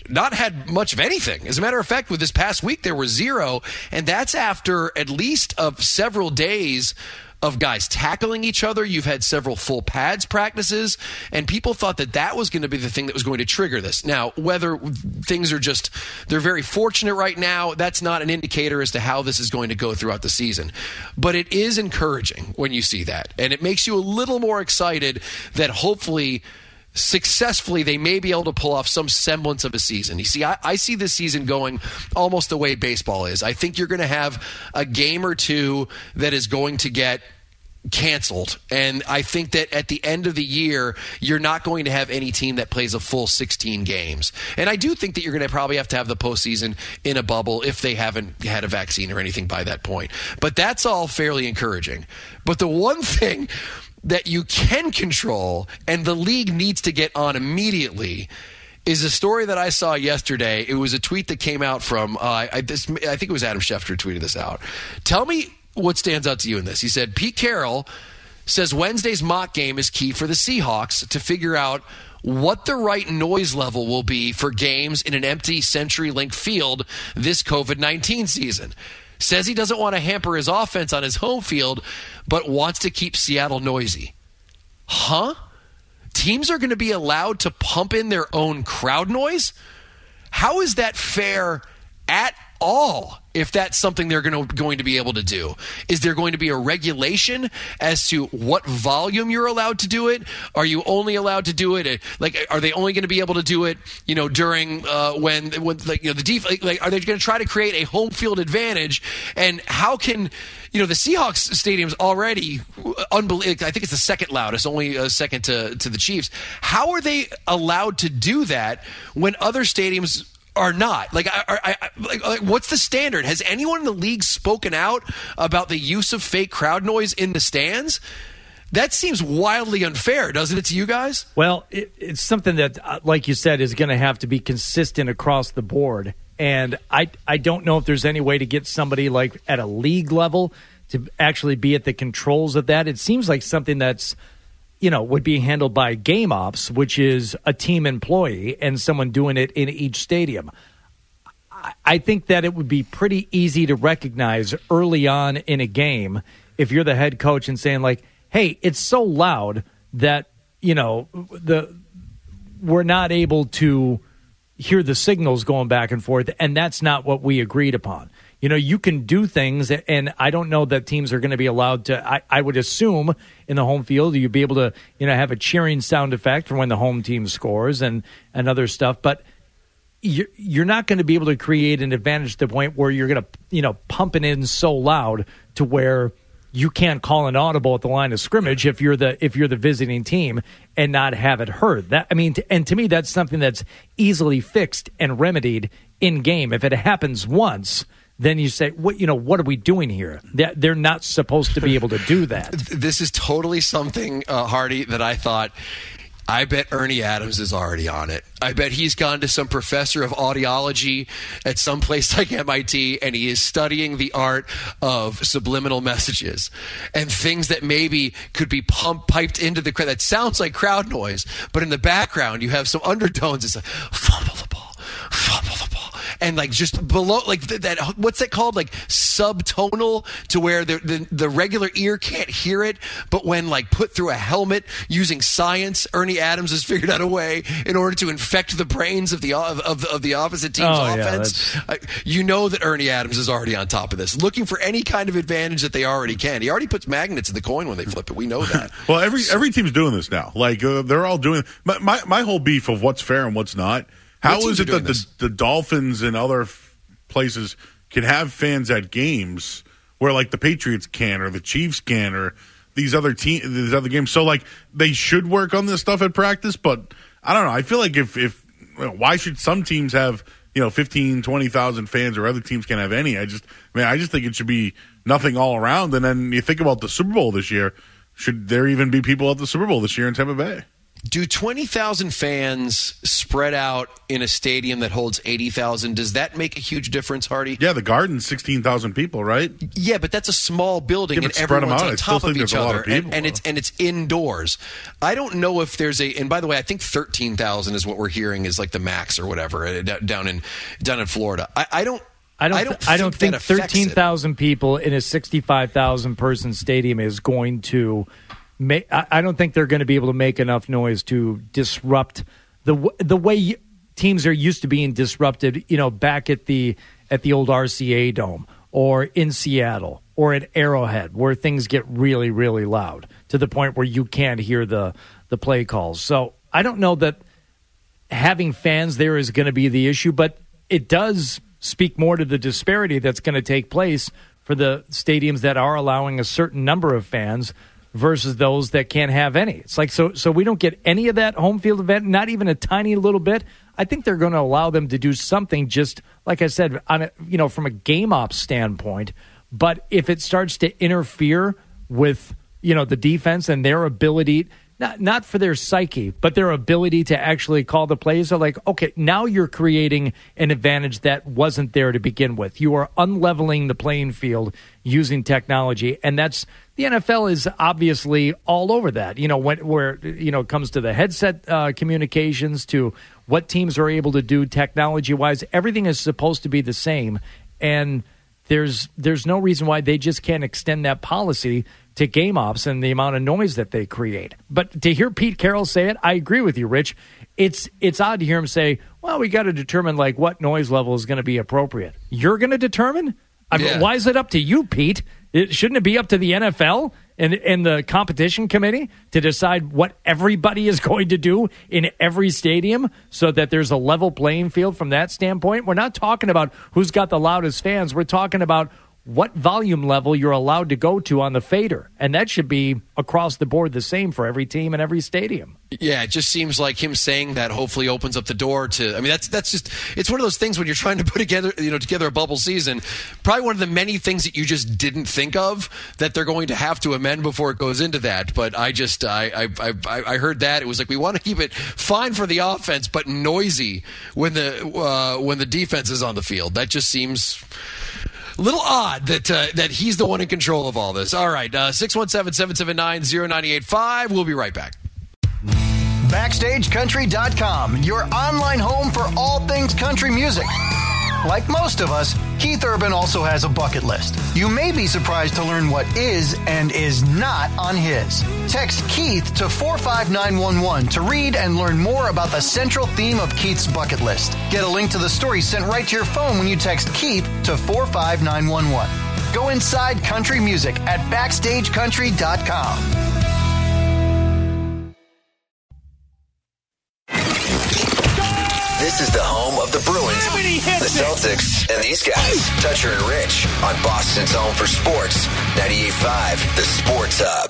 Speaker 6: not had much of anything. As a matter of fact, with this past week, there were zero, and that's after at least of several days of guys tackling each other. You've had several full pads practices, and people thought that that was going to be the thing that was going to trigger this. Now, whether things are just, they're very fortunate right now, that's not an indicator as to how this is going to go throughout the season. But it is encouraging when you see that, and it makes you a little more excited that hopefully successfully they may be able to pull off some semblance of a season. You see, I, I see this season going almost the way baseball is. I think you're going to have a game or two that is going to get canceled, and I think that at the end of the year you're not going to have any team that plays a full sixteen games, and I do think that you're going to probably have to have the postseason in a bubble if they haven't had a vaccine or anything by that point. But that's all fairly encouraging. But the one thing that you can control, and the league needs to get on immediately, is a story that I saw yesterday. It was a tweet that came out from, uh, I, this, I think it was Adam Schefter tweeted this out. Tell me what stands out to you in this. He said, Pete Carroll says Wednesday's mock game is key for the Seahawks to figure out what the right noise level will be for games in an empty CenturyLink field this covid nineteen season. Says he doesn't want to hamper his offense on his home field, but wants to keep Seattle noisy. Huh? Teams are going to be allowed to pump in their own crowd noise? How is that fair at all, if that's something they're going to, going to be able to do? Is there going to be a regulation as to what volume you're allowed to do it? Are you only allowed to do it at, like, are they only going to be able to do it, you know, during uh, when, when like, you know, the def- like, like, are they going to try to create a home field advantage? And how can, you know, the Seahawks stadium's already unbelievable. I think it's the second loudest, only a second to, to the Chiefs. How are they allowed to do that when other stadiums are not? Like, I, I, I, like, like, what's the standard? Has anyone in the league spoken out about the use of fake crowd noise in the stands? That seems wildly unfair, doesn't it, to you guys?
Speaker 1: Well, it, it's something that, uh, like you said, is going to have to be consistent across the board. And I, I don't know if there's any way to get somebody like at a league level to actually be at the controls of that. It seems like something that's, you know, would be handled by game ops, which is a team employee and someone doing it in each stadium. I think that it would be pretty easy to recognize early on in a game if you're the head coach and saying, like, hey, it's so loud that, you know, the we're not able to hear the signals going back and forth, and that's not what we agreed upon. You know, you can do things, and I don't know that teams are going to be allowed to. I, I would assume in the home field you'd be able to, you know, have a cheering sound effect for when the home team scores and, and other stuff. But you're, you're not going to be able to create an advantage to the point where you're going to, you know, pump it in so loud to where you can't call an audible at the line of scrimmage if you're the if you're the visiting team and not have it heard. That I mean, and to me, that's something that's easily fixed and remedied in game. If it happens once, then you say, what, you know, what are we doing here? They're not supposed to be able to do that.
Speaker 6: This is totally something, uh, Hardy, that I thought, I bet Ernie Adams is already on it. I bet he's gone to some professor of audiology at some place like M I T, and he is studying the art of subliminal messages and things that maybe could be pumped, piped into the crowd. That sounds like crowd noise, but in the background you have some undertones. It's like, fumble the ball, fumble the ball. And like just below, like that, what's that called? Like subtonal, to where the, the the regular ear can't hear it, but when like put through a helmet using science, Ernie Adams has figured out a way in order to infect the brains of the of, of, of the opposite team's
Speaker 1: oh,
Speaker 6: offense.
Speaker 1: Yeah,
Speaker 6: uh, you know that Ernie Adams is already on top of this, looking for any kind of advantage that they already can. He already puts magnets in the coin when they flip it. We know that.
Speaker 7: Well, every every team's doing this now. Like uh, they're all doing. My, my my whole beef of what's fair and what's not. How is it that the, the Dolphins and other f- places can have fans at games where, like, the Patriots can or the Chiefs can or these other team these other games? So, like, they should work on this stuff at practice, but I don't know. I feel like if, if you know, why should some teams have, you know, fifteen, twenty thousand fans or other teams can't have any? I just, I mean, I just think it should be nothing all around. And then you think about the Super Bowl this year. Should there even be people at the Super Bowl this year in Tampa Bay?
Speaker 6: Do twenty thousand fans spread out in a stadium that holds eighty thousand, does that make a huge difference, Hardy?
Speaker 7: Yeah, the Garden's sixteen thousand people, right?
Speaker 6: Yeah, but that's a small building,
Speaker 7: yeah,
Speaker 6: and
Speaker 7: spread them
Speaker 6: everyone's
Speaker 7: out.
Speaker 6: on
Speaker 7: I still
Speaker 6: top of
Speaker 7: think
Speaker 6: each
Speaker 7: there's a lot
Speaker 6: other,
Speaker 7: of people,
Speaker 6: and, and it's and it's indoors. I don't know if there's a. And by the way, I think thirteen thousand is what we're hearing is like the max or whatever uh, down in down in Florida. I, I don't.
Speaker 1: I don't.
Speaker 6: I don't.
Speaker 1: Th- I don't think,
Speaker 6: think
Speaker 1: thirteen thousand people in a sixty-five thousand person stadium is going to. Make, I, I don't think they're going to be able to make enough noise to disrupt the w- the way you, teams are used to being disrupted. You know, back at the at the old R C A Dome or in Seattle or at Arrowhead, where things get really, really loud to the point where you can't hear the the play calls. So I don't know that having fans there is going to be the issue, but it does speak more to the disparity that's going to take place for the stadiums that are allowing a certain number of fans versus those that can't have any. It's like, so so we don't get any of that home field event, not even a tiny little bit. I think they're going to allow them to do something, just like I said, on a, you know, from a game ops standpoint. But if it starts to interfere with, you know, the defense and their ability, not not for their psyche, but their ability to actually call the plays, are like, okay, now you're creating an advantage that wasn't there to begin with. You are unleveling the playing field using technology, and that's the N F L is obviously all over that. You know, when where you know it comes to the headset uh, communications, to what teams are able to do technology wise, everything is supposed to be the same, and there's there's no reason why they just can't extend that policy to game ops and the amount of noise that they create. But to hear Pete Carroll say it, I agree with you, Rich. It's it's odd to hear him say, well, we got to determine like what noise level is going to be appropriate. You're going to determine? I mean,
Speaker 6: Yeah.
Speaker 1: why is it up to you, Pete? It, shouldn't it be up to the N F L and, and the competition committee to decide what everybody is going to do in every stadium so that there's a level playing field from that standpoint? We're not talking about who's got the loudest fans. We're talking about what volume level you're allowed to go to on the fader. And that should be across the board the same for every team and every stadium.
Speaker 6: Yeah, it just seems like him saying that hopefully opens up the door to. I mean, that's that's just it's one of those things when you're trying to put together, you know, together a bubble season. Probably one of the many things that you just didn't think of that they're going to have to amend before it goes into that. But I just I I I, I heard that it was like we want to keep it fine for the offense, but noisy when the uh, when the defense is on the field. That just seems a little odd that uh, that he's the one in control of all this. All right, uh, six one seven, seven seven nine, zero nine eight five. We'll be right back.
Speaker 9: Backstage Country dot com, your online home for all things country music. Like most of us, Keith Urban also has a bucket list. You may be surprised to learn what is and is not on his. Text Keith to four five nine one one to read and learn more about the central theme of Keith's bucket list. Get a link to the story sent right to your phone when you text Keith to four five nine one one. Go inside country music at Backstage Country dot com.
Speaker 2: This is the home of the Bruins, the Celtics, and these guys. Toucher and Rich on Boston's home for sports, ninety-eight point five, The Sports Hub.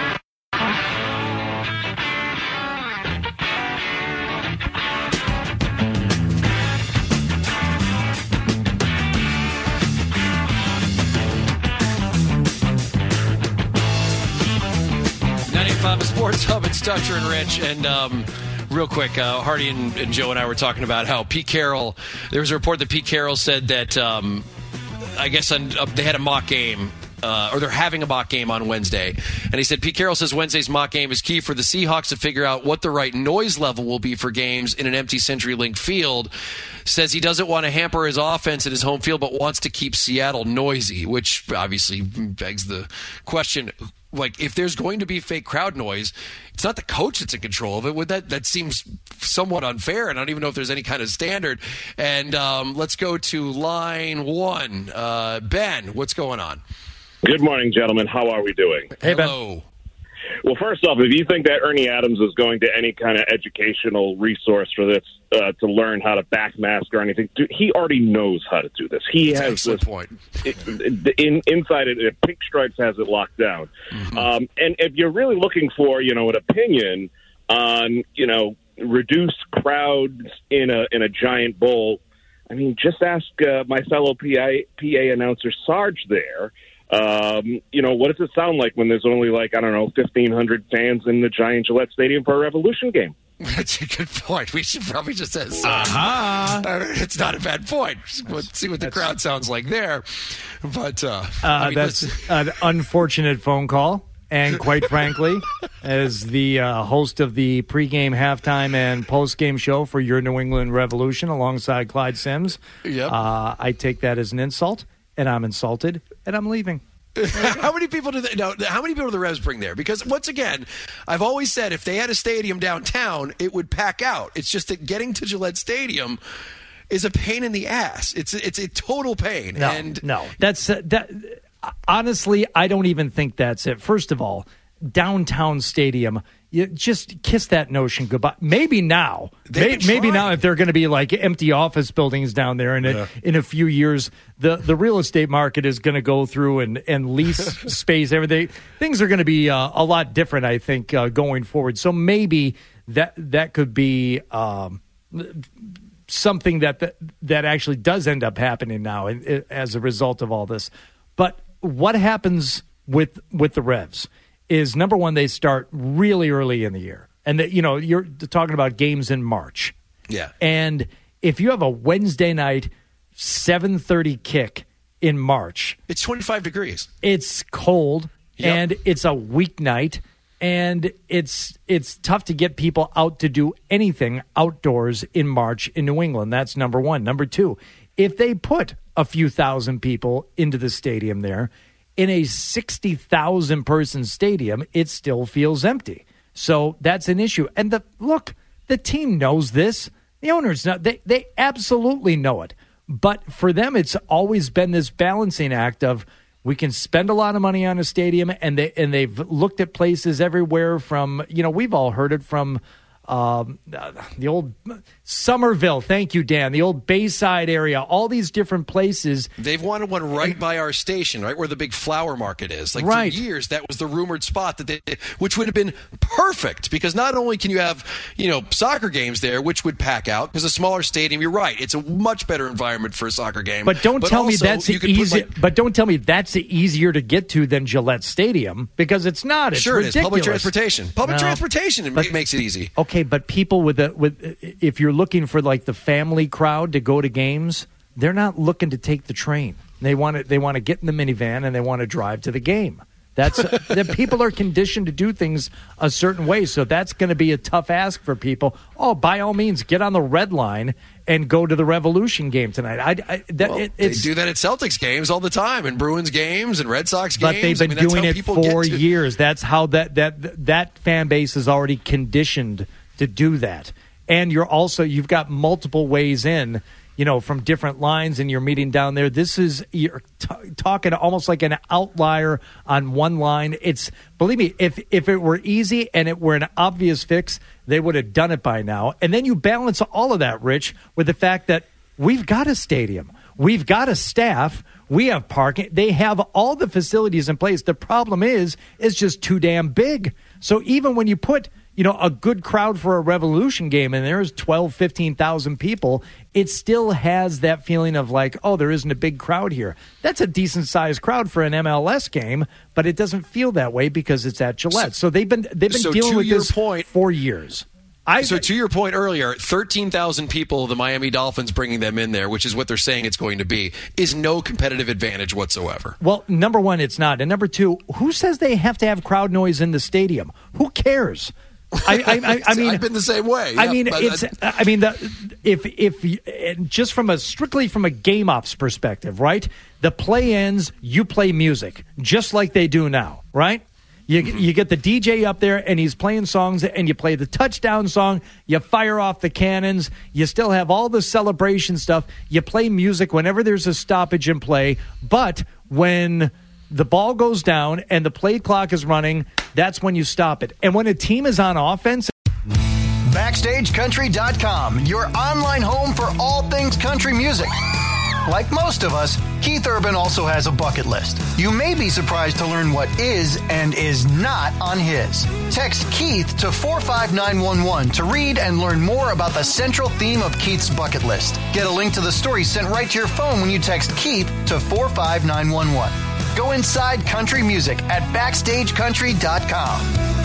Speaker 6: ninety-eight point five, The Sports Hub. It's Toucher and Rich, and um, real quick, uh, Hardy and, and Joe and I were talking about how Pete Carroll, there was a report that Pete Carroll said that, um, I guess on, uh, they had a mock game, uh, or they're having a mock game on Wednesday. And he said, Pete Carroll says Wednesday's mock game is key for the Seahawks to figure out what the right noise level will be for games in an empty CenturyLink field. Says he doesn't want to hamper his offense at his home field, but wants to keep Seattle noisy, which obviously begs the question, like, if there's going to be fake crowd noise, it's not the coach that's in control of it. Would that that seems somewhat unfair, and I don't even know if there's any kind of standard. And um, let's go to line one. Uh, Ben, what's going on?
Speaker 14: Good morning, gentlemen. How are we doing?
Speaker 1: Hey, Ben.
Speaker 6: Hello.
Speaker 14: Well, first off, if you think that Ernie Adams is going to any kind of educational resource for this uh, to learn how to backmask or anything, dude, he already knows how to do this. He
Speaker 6: That's
Speaker 14: has
Speaker 6: an
Speaker 14: this
Speaker 6: point.
Speaker 14: in, inside it. Pink Stripes has it locked down.
Speaker 6: Mm-hmm.
Speaker 14: Um, and if you're really looking for, you know, an opinion on, you know, reduced crowds in a in a giant bowl, I mean, just ask uh, my fellow P A, P A announcer Sarge there. Um, you know, what does it sound like when there's only like, I don't know, fifteen hundred fans in the giant Gillette Stadium for a Revolution game?
Speaker 6: That's a good point. We should probably just say,
Speaker 1: Uh-huh.
Speaker 6: uh, it's not a bad point. Let's see what the crowd sounds like there. But uh,
Speaker 1: Uh,
Speaker 6: I mean,
Speaker 1: that's
Speaker 6: listen-
Speaker 1: an unfortunate phone call. And quite frankly, as the uh, host of the pregame, halftime, and postgame show for your New England Revolution alongside Clyde Sims,
Speaker 6: Yep.
Speaker 1: uh, I take that as an insult, and I'm insulted, and I'm leaving.
Speaker 6: How many people do they, no, how many people do the Revs bring there? Because once again, I've always said if they had a stadium downtown, it would pack out. It's just that getting to Gillette Stadium is a pain in the ass. It's it's a total pain.
Speaker 1: No,
Speaker 6: and
Speaker 1: no, that's uh, that. Honestly, I don't even think that's it. First of all, downtown stadium, you just kiss that notion goodbye. Maybe now, may,
Speaker 6: been
Speaker 1: maybe
Speaker 6: trying.
Speaker 1: now, if they're going to be like empty office buildings down there, in a,
Speaker 7: Yeah.
Speaker 1: in a few years, the the real estate market is going to go through and and lease space. Everything things are going to be uh, a lot different, I think, uh, going forward. So maybe that that could be. Um, something that, that that actually does end up happening now in, in, as a result of all this. But what happens with with the Revs is, number one, they start really early in the year. And, that, you know, you're talking about games in March.
Speaker 6: Yeah.
Speaker 1: And if you have a Wednesday night seven thirty kick in March,
Speaker 6: it's twenty-five degrees.
Speaker 1: It's cold,
Speaker 6: Yep.
Speaker 1: and it's a weeknight, and it's it's tough to get people out to do anything outdoors in March in New England. That's number one. Number two, if they put a few thousand people into the stadium there, in a sixty thousand person stadium, it still feels empty. So that's an issue. And the look, the team knows this. The owners know, they they absolutely know it. But for them, it's always been this balancing act of, we can spend a lot of money on a stadium, and they and they've looked at places everywhere from, you know, we've all heard it from um, the old Somerville. Thank you, Dan. The old Bayside area. All these different places.
Speaker 6: They've wanted one right by our station, right where the big flower market is. Like
Speaker 1: Right.
Speaker 6: for years, that was the rumored spot that they, which would have been perfect, because not only can you have, you know, soccer games there, which would pack out, because a smaller stadium. You're right; it's a much better environment for a soccer game.
Speaker 1: But don't tell me
Speaker 6: also,
Speaker 1: that's
Speaker 6: you could put,
Speaker 1: easy.
Speaker 6: like-
Speaker 1: but don't tell me that's easier to get to than Gillette Stadium, because it's not. It's
Speaker 6: sure, it is public
Speaker 1: ridiculous.
Speaker 6: transportation. Public
Speaker 1: No.
Speaker 6: transportation it
Speaker 1: But-
Speaker 6: makes it easy.
Speaker 1: Okay, but people with a with if you're looking for like the family crowd to go to games, they're not looking to take the train. They want to they want to get in the minivan and they want to drive to the game. That's the people are conditioned to do things a certain way, so that's going to be a tough ask for people. Oh, by all means, get on the red line and go to the Revolution game tonight. I, I that
Speaker 6: Well,
Speaker 1: it,
Speaker 6: they
Speaker 1: it's
Speaker 6: do that at Celtics games all the time, and Bruins games, and Red Sox games.
Speaker 1: but they've
Speaker 6: I
Speaker 1: been
Speaker 6: mean, that's
Speaker 1: doing
Speaker 6: how
Speaker 1: it
Speaker 6: people
Speaker 1: for
Speaker 6: get to-
Speaker 1: years. That's how that that that fan base is already conditioned to do that. And you're also you've got multiple ways in, you know, from different lines, and you're meeting down there. This is you're t- talking almost like an outlier on one line. It's believe me, if if it were easy and it were an obvious fix, they would have done it by now. And then you balance all of that, Rich, with the fact that we've got a stadium, we've got a staff, we have parking, they have all the facilities in place. The problem is, it's just too damn big. So even when you put, you know, a good crowd for a Revolution game and there's twelve, fifteen thousand people, it still has that feeling of like, oh, there isn't a big crowd here. That's a decent-sized crowd for an M L S game, but it doesn't feel that way because it's at Gillette. So, they've been they've been
Speaker 6: so
Speaker 1: dealing
Speaker 6: to
Speaker 1: with
Speaker 6: your
Speaker 1: this
Speaker 6: point-
Speaker 1: for years. I,
Speaker 6: so to your point earlier, thirteen thousand people, the Miami Dolphins bringing them in there, which is what they're saying it's going to be, is no competitive advantage whatsoever.
Speaker 1: Well, number one, it's not. And number two, who says they have to have crowd noise in the stadium? Who cares? I, I, I, I mean,
Speaker 6: I've been the same way.
Speaker 1: I
Speaker 6: Yeah,
Speaker 1: mean,
Speaker 6: but
Speaker 1: it's.
Speaker 6: I-
Speaker 1: I mean, the, if if you- and just from a strictly from a game ops perspective, right? The play ends, you play music just like they do now, right? You you get the D J up there and he's playing songs, and you play the touchdown song. You fire off the cannons. You still have all the celebration stuff. You play music whenever there's a stoppage in play, but when the ball goes down and the play clock is running, that's when you stop it. And when a team is on offense,
Speaker 9: Backstage Country dot com, your online home for all things country music. Like most of us, Keith Urban also has a bucket list. You may be surprised to learn what is and is not on his. Text Keith to four five nine one one to read and learn more about the central theme of Keith's bucket list. Get a link to the story sent right to your phone when you text Keith to four five nine one one. Go inside country music at backstage country dot com.